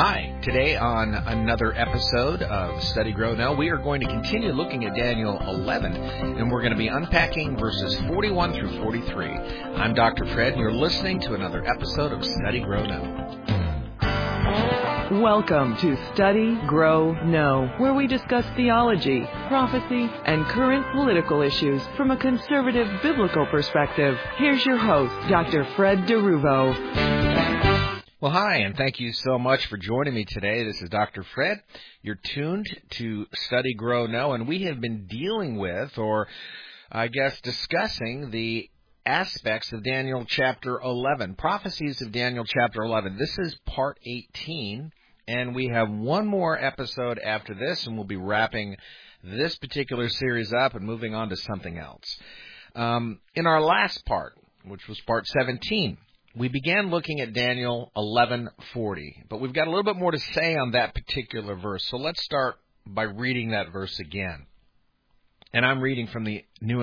Hi, today on another episode of Study Grow Know, we are going to continue looking at Daniel 11, and we're going to be unpacking verses 41 through 43. I'm Dr. Fred, and you're listening to another episode of Study Grow Know. Welcome to Study, Grow, Know, where we discuss theology, prophecy, and current political issues from a conservative biblical perspective. Here's your host, Dr. Fred DeRuvo. Well, hi, and thank you so much for joining me today. This is Dr. Fred. You're tuned to Study, Grow, Know, and we have been dealing with, or I guess discussing, the aspects of Daniel chapter 11, prophecies of Daniel chapter 11. This is part 18, and we have one more episode after this, and we'll be wrapping this particular series up and moving on to something else. In our last part, which was part 17, we began looking at Daniel 11:40, but we've got a little bit more to say on that particular verse. So let's start by reading that verse again. And I'm reading from the the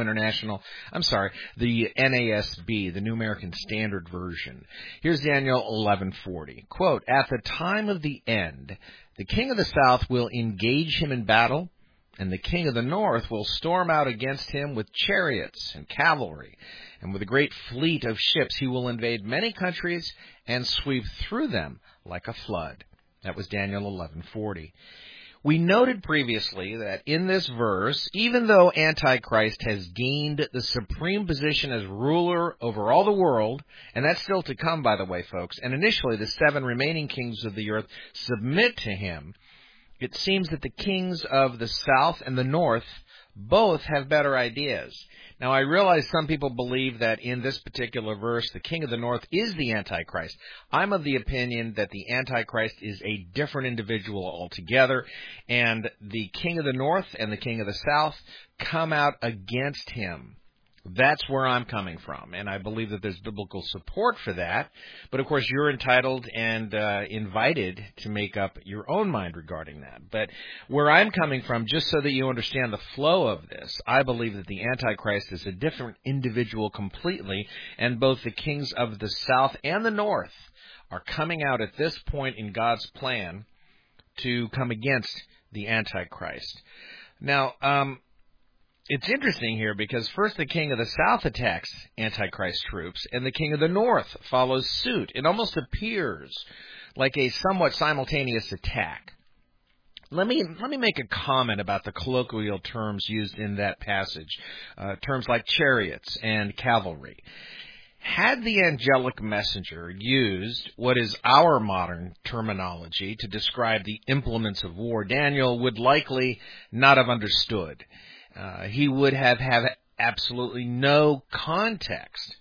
NASB, the New American Standard Version. Here's Daniel 11:40. Quote, "At the time of the end, the king of the south will engage him in battle, and the king of the north will storm out against him with chariots and cavalry. And with a great fleet of ships he will invade many countries and sweep through them like a flood." That was Daniel 11:40. We noted previously that in this verse, even though Antichrist has gained the supreme position as ruler over all the world, and that's still to come, by the way, folks, and initially the 7 remaining kings of the earth submit to him, it seems that the kings of the south and the north both have better ideas. Now, I realize some people believe that in this particular verse, the king of the north is the Antichrist. I'm of the opinion that the Antichrist is a different individual altogether, and the king of the north and the king of the south come out against him. That's where I'm coming from, and I believe that there's biblical support for that. But, of course, you're entitled and invited to make up your own mind regarding that. But where I'm coming from, just so that you understand the flow of this, I believe that the Antichrist is a different individual completely, and both the kings of the south and the north are coming out at this point in God's plan to come against the Antichrist. Now, it's interesting here because first the king of the south attacks Antichrist troops, and the king of the north follows suit. It almost appears like a somewhat simultaneous attack. Let me make a comment about the colloquial terms used in that passage, terms like chariots and cavalry. Had the angelic messenger used what is our modern terminology to describe the implements of war, Daniel would likely not have understood. He would have absolutely no context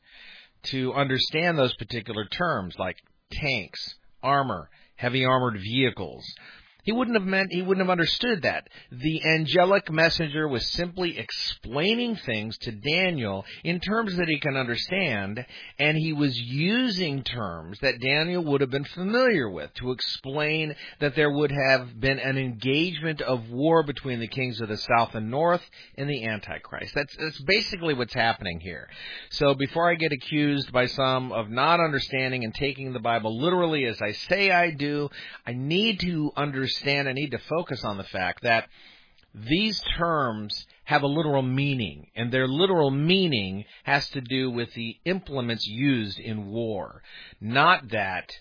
to understand those particular terms like tanks, armor, heavy armored vehicles. He wouldn't have understood that. The angelic messenger was simply explaining things to Daniel in terms that he can understand, and he was using terms that Daniel would have been familiar with to explain that there would have been an engagement of war between the kings of the south and north and the Antichrist. That's basically what's happening here. So before I get accused by some of not understanding and taking the Bible literally as I say I do, I need to understand, I need to focus on the fact that these terms have a literal meaning, and their literal meaning has to do with the implements used in war. Not that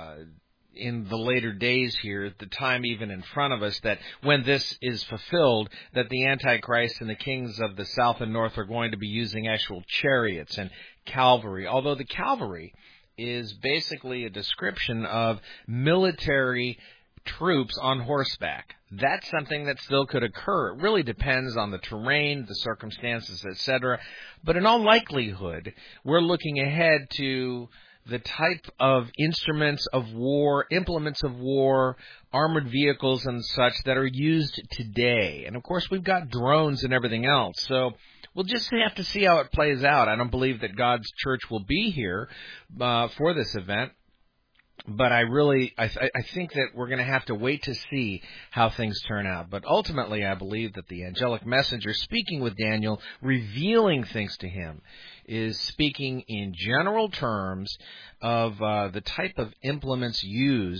in the later days here, the time even in front of us, that when this is fulfilled, that the Antichrist and the kings of the south and north are going to be using actual chariots and cavalry, although the cavalry is basically a description of military troops on horseback. That's something that still could occur. It really depends on the terrain, the circumstances, etc. But in all likelihood, we're looking ahead to the type of instruments of war, implements of war, armored vehicles and such that are used today. And, of course, we've got drones and everything else. So we'll just have to see how it plays out. I don't believe that God's church will be here for this event. But I think that we're going to have to wait to see how things turn out. But ultimately, I believe that the angelic messenger speaking with Daniel, revealing things to him, is speaking in general terms of the type of implements used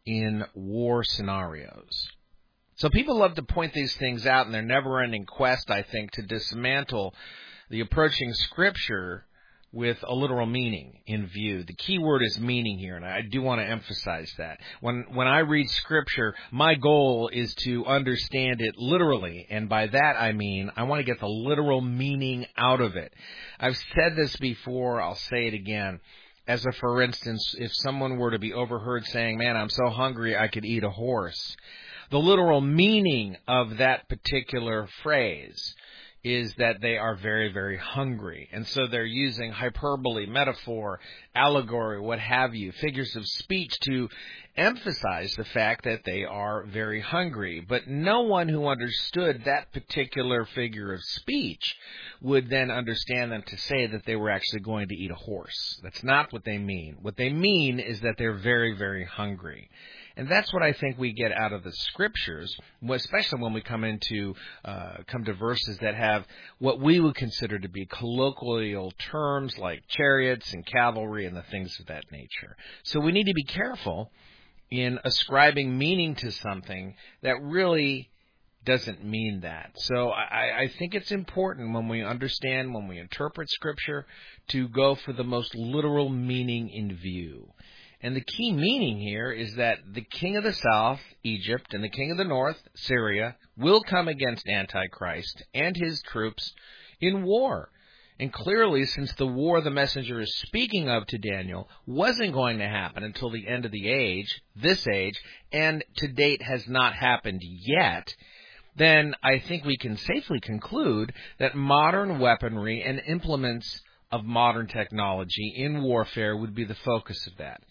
in war scenarios. So people love to point these things out in their never-ending quest, I think, to dismantle the approaching Scripture with a literal meaning in view. The key word is meaning here, and I do want to emphasize that. When I read Scripture, my goal is to understand it literally, and by that I mean I want to get the literal meaning out of it. I've said this before, I'll say it again. As a for instance, if someone were to be overheard saying, "Man, I'm so hungry I could eat a horse," the literal meaning of that particular phrase is that they are very, very hungry. And so they're using hyperbole, metaphor, allegory, what have you, figures of speech to emphasize the fact that they are very hungry. But no one who understood that particular figure of speech would then understand them to say that they were actually going to eat a horse. That's not what they mean. What they mean is that they're very, very hungry. And that's what I think we get out of the Scriptures, especially when we come to verses that have what we would consider to be colloquial terms like chariots and cavalry and the things of that nature. So we need to be careful in ascribing meaning to something that really doesn't mean that. So I think it's important when we understand, when we interpret Scripture, to go for the most literal meaning in view. And the key meaning here is that the king of the south, Egypt, and the king of the north, Syria, will come against Antichrist and his troops in war. And clearly, since the war the messenger is speaking of to Daniel wasn't going to happen until the end of the age, this age, and to date has not happened yet, then I think we can safely conclude that modern weaponry and implements of modern technology in warfare would be the focus of that.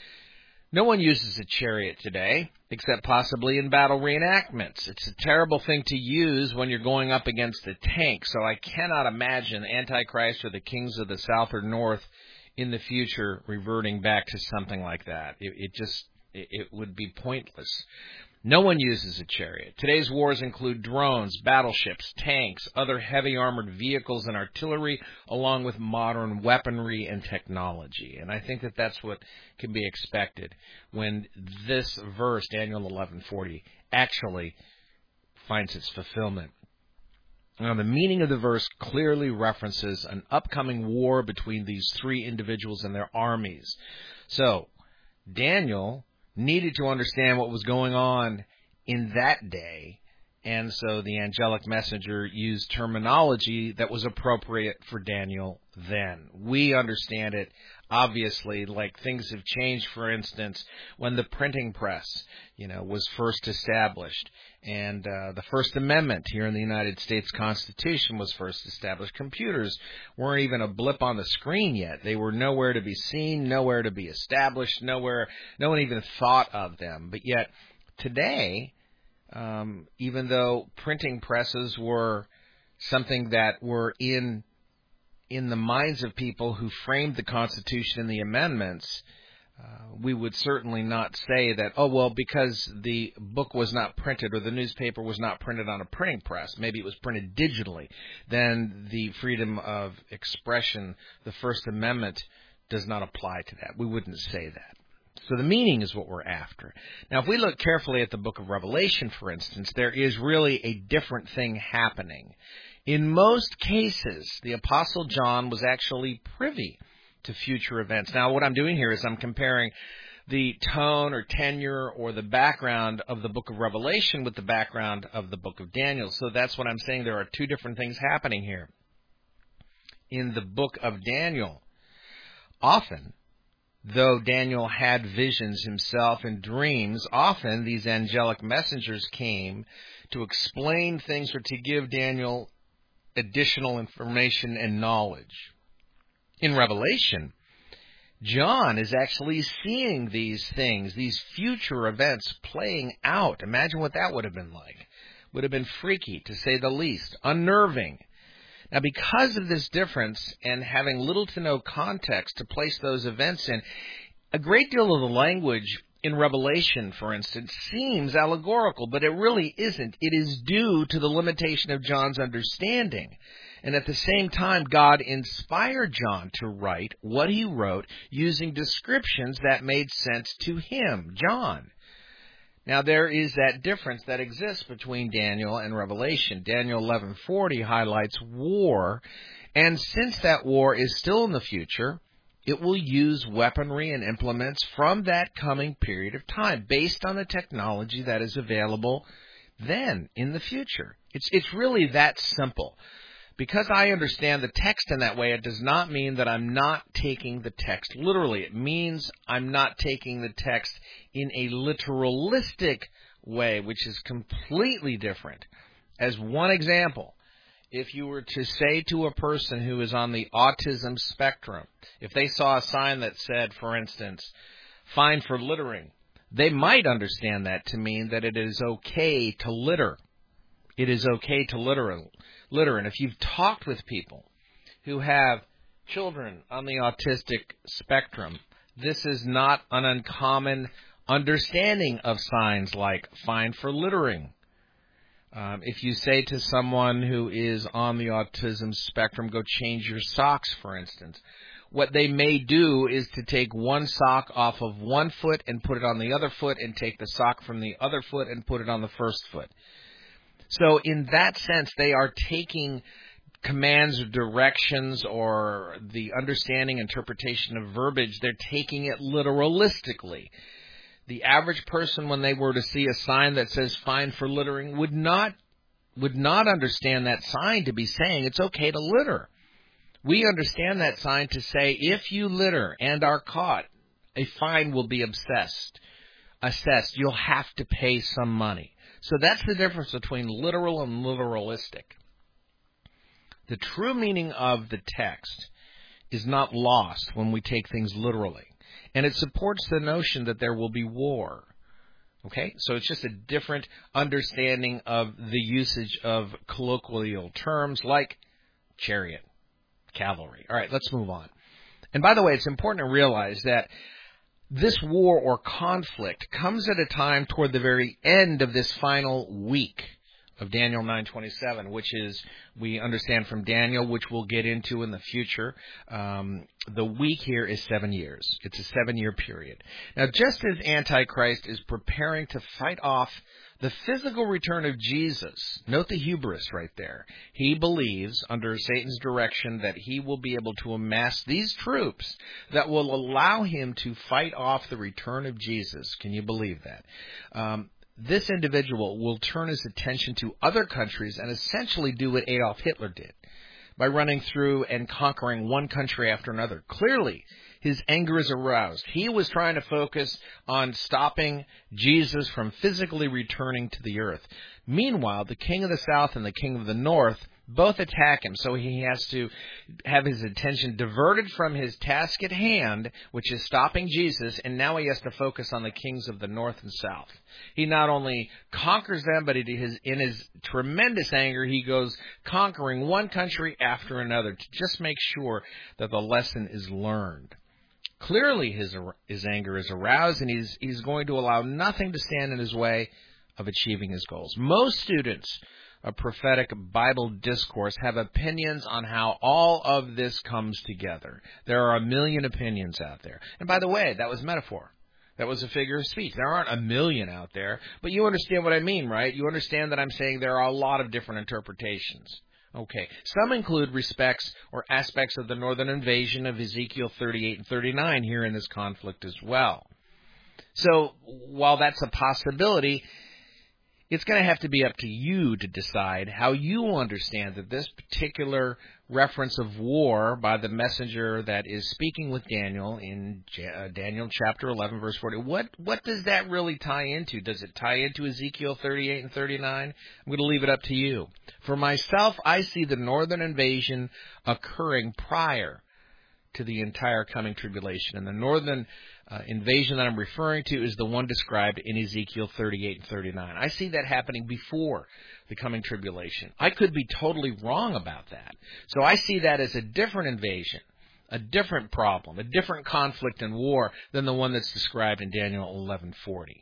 No one uses a chariot today, except possibly in battle reenactments. It's a terrible thing to use when you're going up against a tank, so I cannot imagine Antichrist or the kings of the south or north in the future reverting back to something like that. It would be pointless. No one uses a chariot. Today's wars include drones, battleships, tanks, other heavy armored vehicles and artillery, along with modern weaponry and technology. And I think that that's what can be expected when this verse, Daniel 11:40, actually finds its fulfillment. Now, the meaning of the verse clearly references an upcoming war between these three individuals and their armies. So, Daniel needed to understand what was going on in that day, and so the angelic messenger used terminology that was appropriate for Daniel then. We understand it, obviously, like things have changed, for instance, when the printing press, was first established, and the First Amendment here in the United States Constitution was first established. Computers weren't even a blip on the screen yet. They were nowhere to be seen, nowhere to be established, no one even thought of them. But yet, today, even though printing presses were something that were in the minds of people who framed the Constitution and the amendments, we would certainly not say that, because the book was not printed or the newspaper was not printed on a printing press, maybe it was printed digitally, then the freedom of expression, the First Amendment, does not apply to that. We wouldn't say that. So the meaning is what we're after. Now, if we look carefully at the book of Revelation, for instance, there is really a different thing happening. In most cases, the Apostle John was actually privy to future events. Now, what I'm doing here is I'm comparing the tone or tenure or the background of the book of Revelation with the background of the book of Daniel. So that's what I'm saying. There are two different things happening here. In the book of Daniel, often, though Daniel had visions himself and dreams, often these angelic messengers came to explain things or to give Daniel additional information and knowledge. In Revelation, John is actually seeing these things, these future events playing out. Imagine what that would have been like. Would have been freaky, to say the least, unnerving. Now, because of this difference and having little to no context to place those events in, a great deal of the language in Revelation, for instance, seems allegorical, but it really isn't. It is due to the limitation of John's understanding. And at the same time, God inspired John to write what he wrote using descriptions that made sense to him, John. Now, there is that difference that exists between Daniel and Revelation. Daniel 11:40 highlights war, and since that war is still in the future, it will use weaponry and implements from that coming period of time based on the technology that is available then in the future. It's really that simple. Because I understand the text in that way, it does not mean that I'm not taking the text literally. It means I'm not taking the text in a literalistic way, which is completely different. As one example, if you were to say to a person who is on the autism spectrum, if they saw a sign that said, for instance, fine for littering, they might understand that to mean that it is okay to litter. It is okay to litter. And if you've talked with people who have children on the autistic spectrum, this is not an uncommon understanding of signs like fine for littering. If you say to someone who is on the autism spectrum, go change your socks, for instance, what they may do is to take one sock off of one foot and put it on the other foot and take the sock from the other foot and put it on the first foot. So in that sense, they are taking commands or directions or the understanding, interpretation of verbiage, they're taking it literalistically. The average person, when they were to see a sign that says fine for littering, would not understand that sign to be saying it's okay to litter. We understand that sign to say if you litter and are caught, a fine will be assessed. You'll have to pay some money. So that's the difference between literal and literalistic. The true meaning of the text is not lost when we take things literally. And it supports the notion that there will be war. Okay? So it's just a different understanding of the usage of colloquial terms like chariot, cavalry. All right, let's move on. And by the way, it's important to realize that this war or conflict comes at a time toward the very end of this final week of Daniel 9:27, which is, we understand from Daniel, which we'll get into in the future. The week here is 7 years. It's a 7-year period. Now, just as Antichrist is preparing to fight off the physical return of Jesus, note the hubris right there. He believes, under Satan's direction, that he will be able to amass these troops that will allow him to fight off the return of Jesus. Can you believe that? This individual will turn his attention to other countries and essentially do what Adolf Hitler did by running through and conquering one country after another. Clearly, his anger is aroused. He was trying to focus on stopping Jesus from physically returning to the earth. Meanwhile, the king of the south and the king of the north both attack him, so he has to have his attention diverted from his task at hand, which is stopping Jesus, and now he has to focus on the kings of the north and south. He not only conquers them, but in his tremendous anger, he goes conquering one country after another to just make sure that the lesson is learned. Clearly his anger is aroused, and he's going to allow nothing to stand in his way of achieving his goals. Most students of prophetic Bible discourse have opinions on how all of this comes together. There are a million opinions out there. And by the way, that was metaphor. That was a figure of speech. There aren't a million out there, but you understand what I mean, right? You understand that I'm saying there are a lot of different interpretations. Okay. Some include respects or aspects of the northern invasion of Ezekiel 38 and 39 here in this conflict as well. So while that's a possibility, it's going to have to be up to you to decide how you understand that this particular reference of war by the messenger that is speaking with Daniel in Daniel chapter 11, verse 40. What does that really tie into? Does it tie into Ezekiel 38 and 39? I'm going to leave it up to you. For myself, I see the northern invasion occurring prior to the entire coming tribulation. And the northern invasion that I'm referring to is the one described in Ezekiel 38 and 39. I see that happening before the coming tribulation. I could be totally wrong about that. So I see that as a different invasion, a different problem, a different conflict and war than the one that's described in Daniel 11:40.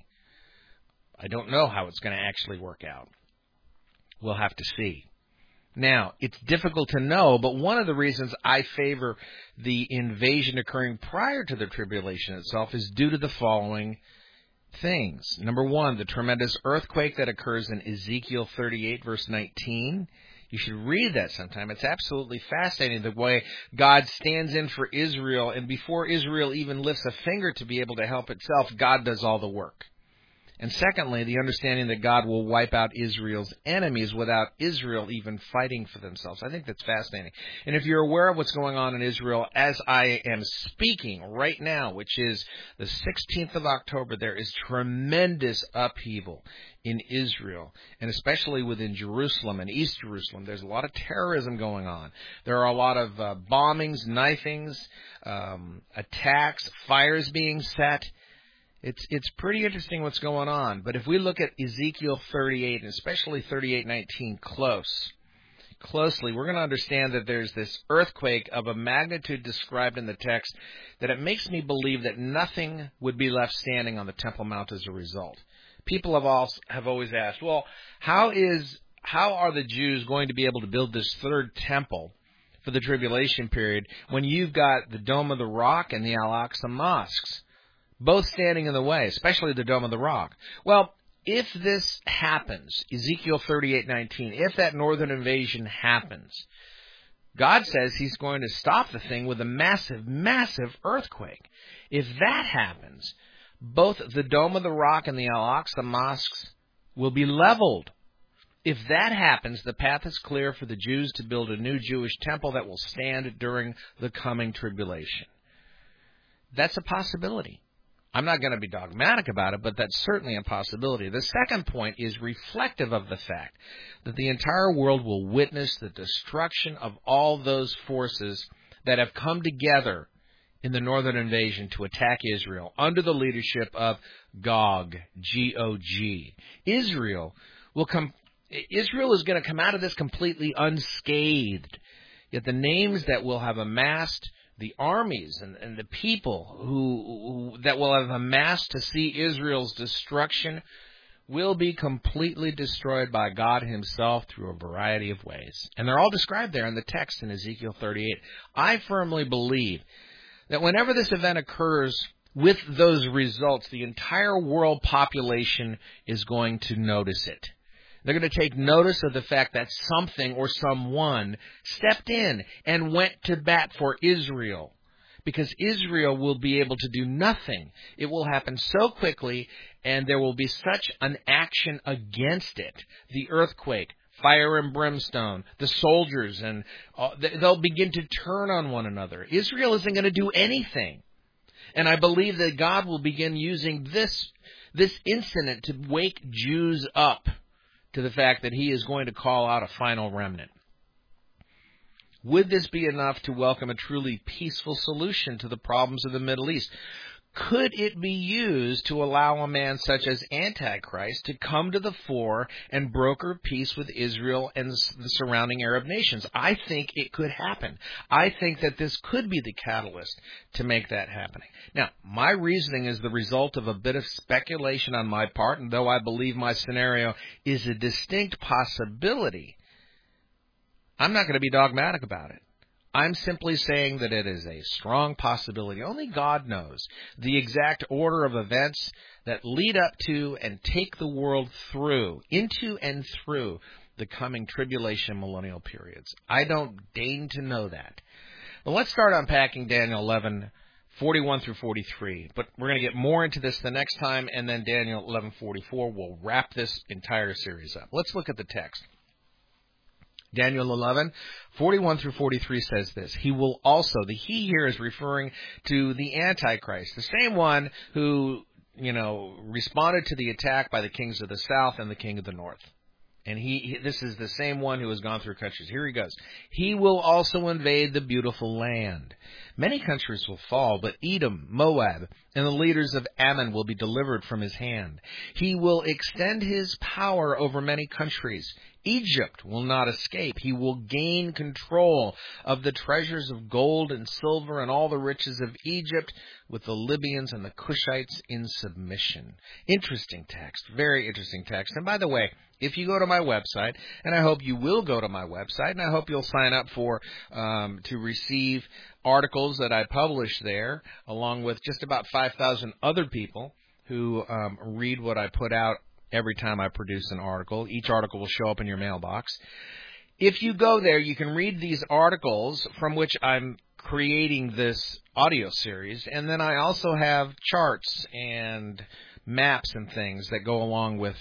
I don't know how it's going to actually work out. We'll have to see. Now, it's difficult to know, but one of the reasons I favor the invasion occurring prior to the tribulation itself is due to the following things. Number one, the tremendous earthquake that occurs in Ezekiel 38, verse 19. You should read that sometime. It's absolutely fascinating the way God stands in for Israel, and before Israel even lifts a finger to be able to help itself, God does all the work. And secondly, the understanding that God will wipe out Israel's enemies without Israel even fighting for themselves. I think that's fascinating. And if you're aware of what's going on in Israel as I am speaking right now, which is the 16th of October, there is tremendous upheaval in Israel, and especially within Jerusalem and East Jerusalem. There's a lot of terrorism going on. There are a lot of bombings, knifings, attacks, fires being set. It's pretty interesting what's going on. But if we look at Ezekiel 38, and especially 38:19 closely, we're going to understand that there's this earthquake of a magnitude described in the text that it makes me believe that nothing would be left standing on the Temple Mount as a result. People have always asked, well, how are the Jews going to be able to build this third temple for the tribulation period when you've got the Dome of the Rock and the Al-Aqsa mosques both standing in the way, especially the Dome of the Rock? Well, if this happens, Ezekiel 38:19, if that northern invasion happens, God says he's going to stop the thing with a massive, massive earthquake. If that happens, both the Dome of the Rock and the Al-Aqsa mosques will be leveled. If that happens, the path is clear for the Jews to build a new Jewish temple that will stand during the coming tribulation. That's a possibility. I'm not going to be dogmatic about it, but that's certainly a possibility. The second point is reflective of the fact that the entire world will witness the destruction of all those forces that have come together in the northern invasion to attack Israel under the leadership of Gog, G-O-G. Israel is going to come out of this completely unscathed. Yet the names that will have amassed, the armies and the people who that will have amassed to see Israel's destruction will be completely destroyed by God himself through a variety of ways. And they're all described there in the text in Ezekiel 38. I firmly believe that whenever this event occurs with those results, the entire world population is going to notice it. They're going to take notice of the fact that something or someone stepped in and went to bat for Israel, because Israel will be able to do nothing. It will happen so quickly, and there will be such an action against it. The earthquake, fire and brimstone, the soldiers, and they'll begin to turn on one another. Israel isn't going to do anything. And I believe that God will begin using this incident to wake Jews up to the fact that he is going to call out a final remnant. Would this be enough to welcome a truly peaceful solution to the problems of the Middle East? Could it be used to allow a man such as Antichrist to come to the fore and broker peace with Israel and the surrounding Arab nations? I think it could happen. I think that this could be the catalyst to make that happening. Now, my reasoning is the result of a bit of speculation on my part, and though I believe my scenario is a distinct possibility, I'm not going to be dogmatic about it. I'm simply saying that it is a strong possibility. Only God knows the exact order of events that lead up to and take the world through, into and through the coming tribulation millennial periods. I don't deign to know that. Well, let's start unpacking Daniel 11:41 through 43. But we're going to get more into this the next time, and then Daniel 11:44 will wrap this entire series up. Let's look at the text. Daniel 11:41 through 43 says this. He will also, the he here is referring to the Antichrist, the same one who, responded to the attack by the kings of the south and the king of the north. And this is the same one who has gone through countries. Here he goes. He will also invade the beautiful land. Many countries will fall, but Edom, Moab, and the leaders of Ammon will be delivered from his hand. He will extend his power over many countries. Egypt will not escape. He will gain control of the treasures of gold and silver and all the riches of Egypt, with the Libyans and the Cushites in submission. Interesting text. Very interesting text. And by the way, if you go to my website, and I hope you will go to my website, and I hope you'll sign up to receive articles that I publish there, along with just about 5,000 other people who read what I put out every time I produce an article. Each article will show up in your mailbox. If you go there, you can read these articles from which I'm creating this audio series, and then I also have charts and maps and things that go along with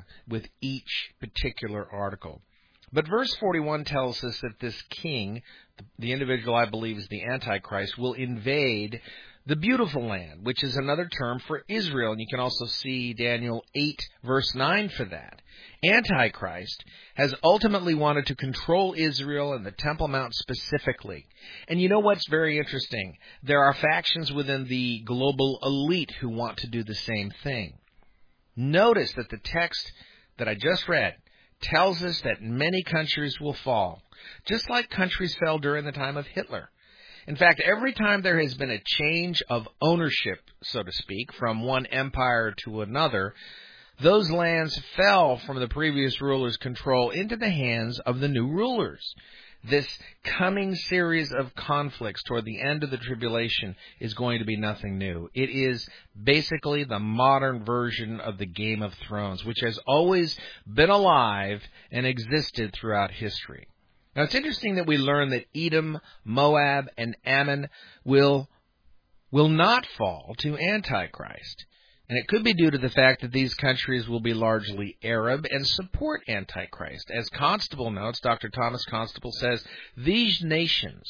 each particular article. But verse 41 tells us that this king, the individual I believe is the Antichrist, will invade the beautiful land, which is another term for Israel. And you can also see Daniel 8, verse 9 for that. Antichrist has ultimately wanted to control Israel and the Temple Mount specifically. And you know what's very interesting? There are factions within the global elite who want to do the same thing. Notice that the text that I just read tells us that many countries will fall, just like countries fell during the time of Hitler. In fact, every time there has been a change of ownership, so to speak, from one empire to another, those lands fell from the previous ruler's control into the hands of the new rulers. This coming series of conflicts toward the end of the tribulation is going to be nothing new. It is basically the modern version of the Game of Thrones, which has always been alive and existed throughout history. Now, it's interesting that we learn that Edom, Moab, and Ammon will not fall to Antichrist. And it could be due to the fact that these countries will be largely Arab and support Antichrist. As Constable notes, Dr. Thomas Constable says, these nations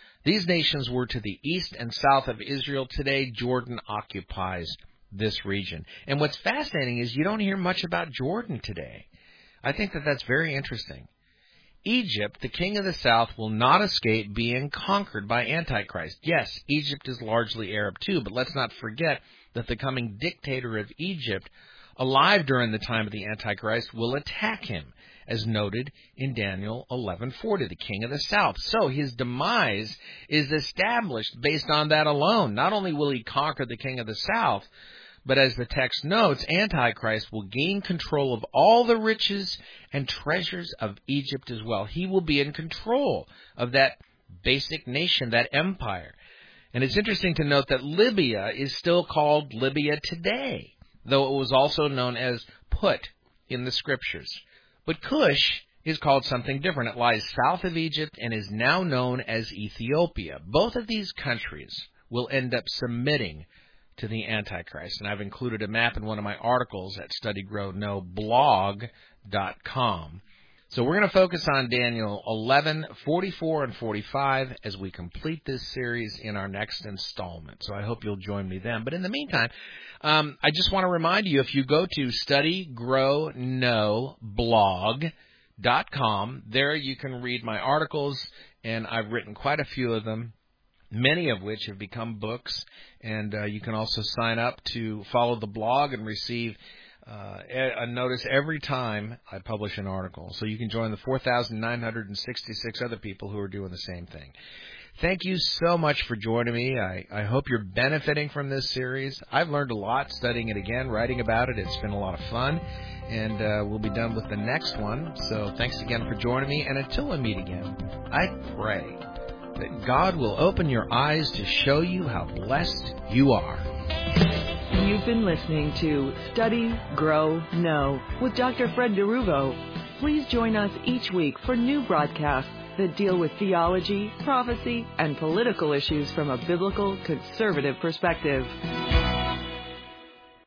were to the east and south of Israel. Today, Jordan occupies this region. And what's fascinating is you don't hear much about Jordan today. I think that that's very interesting. Egypt, the king of the south, will not escape being conquered by Antichrist. Yes, Egypt is largely Arab too, but let's not forget that the coming dictator of Egypt, alive during the time of the Antichrist, will attack him, as noted in Daniel 11:40, the king of the south. So his demise is established based on that alone. Not only will he conquer the king of the south, but as the text notes, Antichrist will gain control of all the riches and treasures of Egypt as well. He will be in control of that basic nation, that empire. And it's interesting to note that Libya is still called Libya today, though it was also known as Put in the Scriptures. But Cush is called something different. It lies south of Egypt and is now known as Ethiopia. Both of these countries will end up submitting to the Antichrist. And I've included a map in one of my articles at StudyGrowKnow.blog.com. So we're going to focus on Daniel 11, 44, and 45 as we complete this series in our next installment. So I hope you'll join me then. But in the meantime, I just want to remind you, if you go to StudyGrowKnowBlog.com, there you can read my articles, and I've written quite a few of them, many of which have become books. And you can also sign up to follow the blog and receive a notice every time I publish an article. So you can join the 4,966 other people who are doing the same thing. Thank you so much for joining me. I hope you're benefiting from this series. I've learned a lot studying it again, writing about it. It's been a lot of fun. And we'll be done with the next one. So thanks again for joining me. And until we meet again, I pray that God will open your eyes to show you how blessed you are. You've been listening to Study, Grow, Know with Dr. Fred DeRuvo. Please join us each week for new broadcasts that deal with theology, prophecy, and political issues from a biblical, conservative perspective.